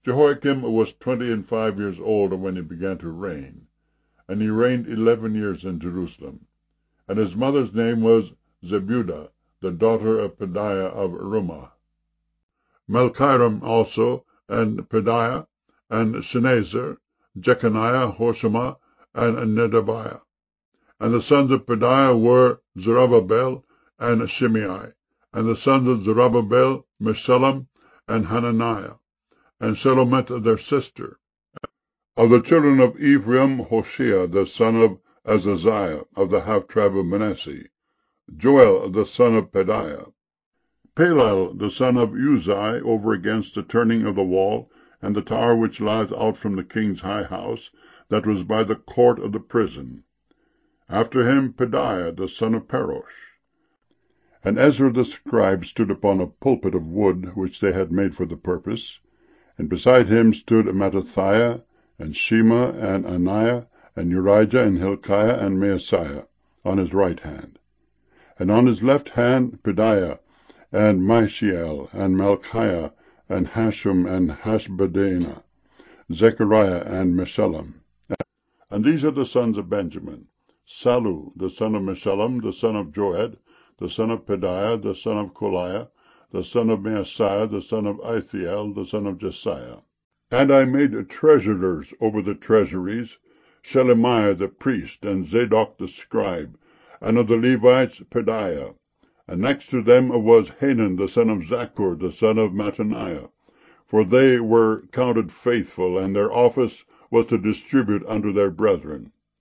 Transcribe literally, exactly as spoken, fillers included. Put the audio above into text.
Jehoiakim was twenty and five years old when he began to reign, and he reigned eleven years in Jerusalem. And his mother's name was Zebudah, the daughter of Pedaiah of Rumah. Malchiram also, and Pedaiah, and Shenazzar, Jeconiah, Hoshama, and Nedabiah. And the sons of Pedaiah were Zerubbabel and Shimei. And the sons of Zerubbabel, Meshullam, and Hananiah, and Shelomith their sister. Of the children of Ephraim, Hoshea the son of Azaziah, of the half tribe of Manasseh. Joel the son of Pedaiah. Palal the son of Uzai, over against the turning of the wall, and the tower which lieth out from the king's high house, that was by the court of the prison. After him Pedaiah the son of Parosh. And Ezra the scribe stood upon a pulpit of wood, which they had made for the purpose. And beside him stood Mattithiah, and Shema, and Ananiah, and Urijah, and Hilkiah, and Maaseiah, on his right hand. And on his left hand Pedaiah, and Mishael, and Malchiah, and Hashum, and Hashbaddanah, Zechariah, and Meshullam. And these are the sons of Benjamin: Sallu, the son of Meshullam, the son of Joed, the son of Pedaiah, the son of Koliah, the son of Maaseiah, the son of Ithiel, the son of Jesiah. And I made treasurers over the treasuries Shelemiah the priest, and Zadok the scribe, and of the Levites Pedaiah. And next to them was Hanan the son of Zaccur, the son of Mattaniah, for they were counted faithful, and their office was to distribute unto their brethren.